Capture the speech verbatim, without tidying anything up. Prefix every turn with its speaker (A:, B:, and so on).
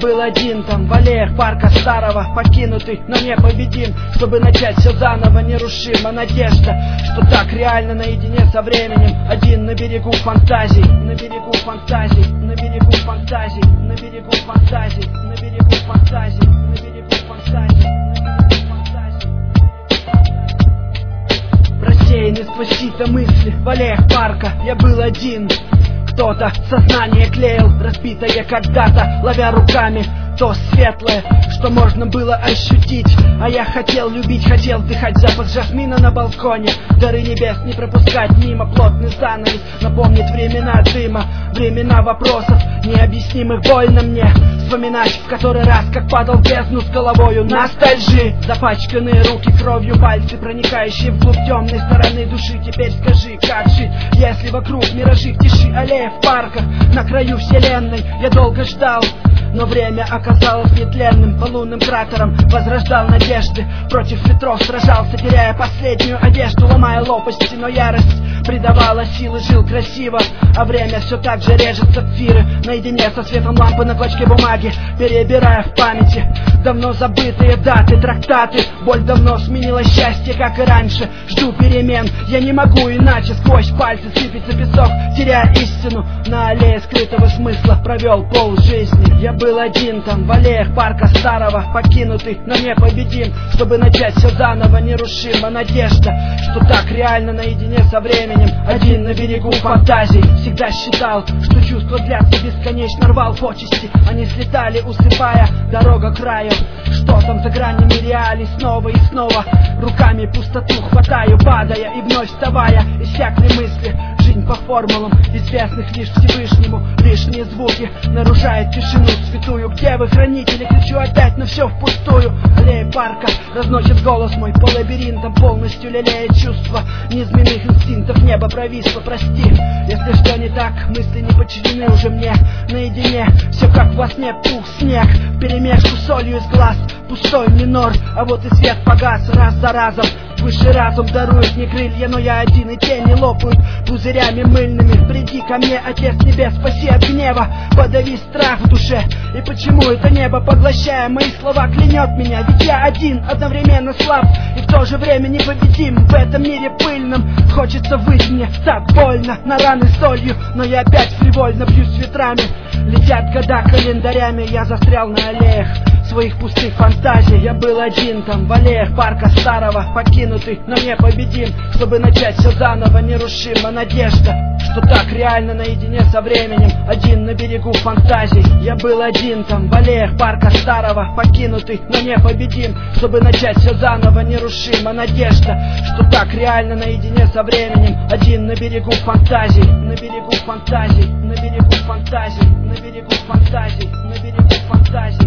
A: был один там в аллеях парка старого, покинутый, но непобедим, чтобы начать все заново. Нерушима надежда, что так реально наедине со временем. Один на берегу фантазий, на берегу фантазий, на берегу фантазий, на берегу фантазий, на берегу фантазий, на берегу фантазий. Рассеянный сквозь сито мысли в аллеях парка я был один. Кто-то сознание клеил, разбитое когда-то, ловя руками то светлое, что можно было ощутить. А я хотел любить, хотел вдыхать запах жасмина на балконе, дары небес не пропускать мимо, плотный занавес напомнит времена дыма, времена вопросов необъяснимых. Больно мне вспоминать в который раз, как падал в бездну с головою ностальжи. Запачканные руки кровью, пальцы, проникающие вглубь темной стороны души. Теперь скажи, как жить, если вокруг миражи в тиши аллеи в парках, на краю вселенной я долго ждал, но время оказалось нетленным, по лунным кратерам возрождал надежды. Против ветров сражался, теряя последнюю одежду, ломая лопасти, но ярость придавала силы, жил красиво, а время все так же режет сапфиры. Наедине со светом лампы на клочке бумаги, перебирая в памяти давно забытые даты, трактаты. Боль давно сменила счастье, как и раньше. Жду перемен, я не могу иначе. Сквозь пальцы сыпется песок, теряя истину. На аллее скрытого смысла провел полжизни. Я был один там в аллеях парка старого, покинутый, но непобедим, чтобы начать все заново. Нерушима надежда, что так реально наедине со временем. Один на берегу фантазий. Всегда считал, что чувства длятся бесконечно, рвал почести, они слетали, усыпая дорога к краю. Что там за гранями реалий? Снова и снова руками пустоту хватаю, падая и вновь вставая. Иссякли мысли, жизнь по формулам, известных лишь Всевышнему. Лишние звуки нарушают тишину святую. Где вы, хранители? Кричу опять, но все впустую. Аллея парка разносит голос мой по лабиринтам, полностью лелея чувства низменных инстинктов. Небо провисло, прости, если что не так, мысли не подчинены уже мне. Наедине все как во сне, пух, снег вперемешку с солью из глаз, пустой минор, а вот и свет погас раз за разом. Высший разум дарует мне крылья, но я один, и тени лопают пузырями мыльными. Приди ко мне, Отец Небес, спаси от гнева, подави страх в душе. И почему это небо, поглощая мои слова, клянет меня? Ведь я один, одновременно слаб и в то же время непобедим. В этом мире пыльном хочется выйти мне, так больно, на раны солью, но я опять фривольно бьюсь ветрами. Летят года календарями, я застрял на аллеях своих пустых фантазий. Я был один там в аллеях парка старого, покинутый, но непобедим, чтобы начать все заново. Нерушима надежда, что так реально наедине со временем. Один на берегу фантазий. Я был один там в аллеях парка старого, покинутый, но непобедим, чтобы начать все заново. Нерушима надежда, что так реально наедине со временем. Один на берегу фантазий, на берегу фантазий, на берегу фантазий, на берегу фантазий, на берегу фантазий.